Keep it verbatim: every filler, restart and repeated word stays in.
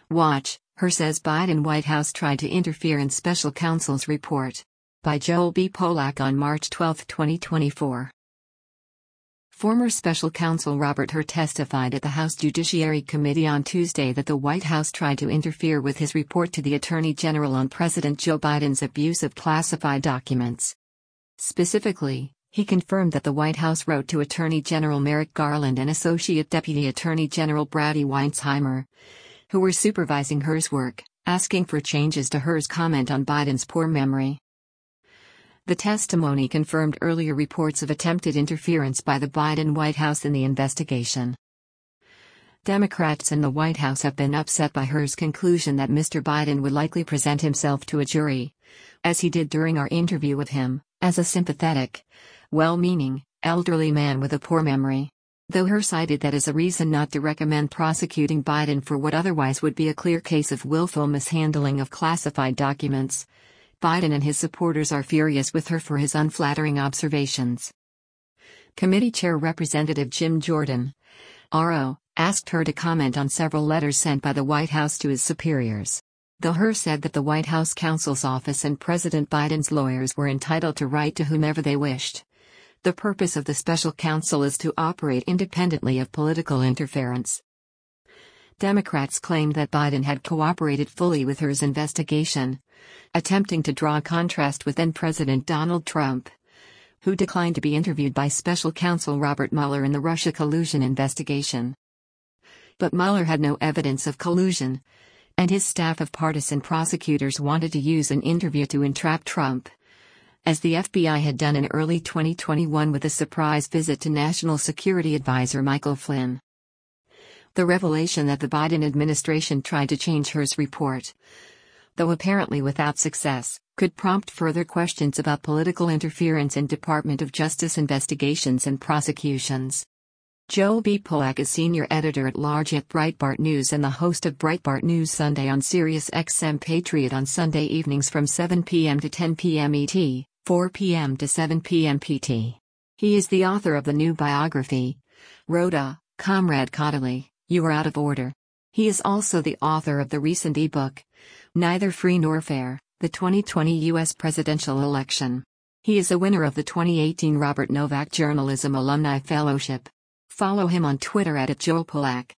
Watch, Hur says Biden White House tried to interfere in special counsel's report. By Joel B. Polak on March twelfth, twenty twenty-four. Former special counsel Robert Hur testified at the House Judiciary Committee on Tuesday that the White House tried to interfere with his report to the Attorney General on President Joe Biden's abuse of classified documents. Specifically, he confirmed that the White House wrote to Attorney General Merrick Garland and Associate Deputy Attorney General Brady Weinsheimer, who were supervising Hur's work, asking for changes to Hur's comment on Biden's poor memory. The testimony confirmed earlier reports of attempted interference by the Biden White House in the investigation. Democrats in the White House have been upset by Hur's conclusion that Mister Biden would likely present himself to a jury, as he did during our interview with him, as a sympathetic, well-meaning, elderly man with a poor memory. Though Hur cited that as a reason not to recommend prosecuting Biden for what otherwise would be a clear case of willful mishandling of classified documents, Biden and his supporters are furious with Hur for his unflattering observations. Committee Chair Representative Jim Jordan, R O, asked Hur to comment on several letters sent by the White House to his superiors. Though Hur said that the White House counsel's office and President Biden's lawyers were entitled to write to whomever they wished, the purpose of the special counsel is to operate independently of political interference. Democrats claimed that Biden had cooperated fully with Hur's investigation, attempting to draw a contrast with then-President Donald Trump, who declined to be interviewed by special counsel Robert Mueller in the Russia collusion investigation. But Mueller had no evidence of collusion, and his staff of partisan prosecutors wanted to use an interview to entrap Trump, as the F B I had done in early twenty twenty-one with a surprise visit to National Security Advisor Michael Flynn. The revelation that the Biden administration tried to change Hur's report, though apparently without success, could prompt further questions about political interference in Department of Justice investigations and prosecutions. Joel B. Polak is senior editor-at-large at Breitbart News and the host of Breitbart News Sunday on Sirius X M Patriot on Sunday evenings from seven p m to ten p m E T, four p m to seven p m P T. He is the author of the new biography, Rhoda, Comrade Caudill, You Are Out of Order. He is also the author of the recent ebook, Neither Free Nor Fair, the twenty twenty U S Presidential Election. He is a winner of the twenty eighteen Robert Novak Journalism Alumni Fellowship. Follow him on Twitter at Joel Polak.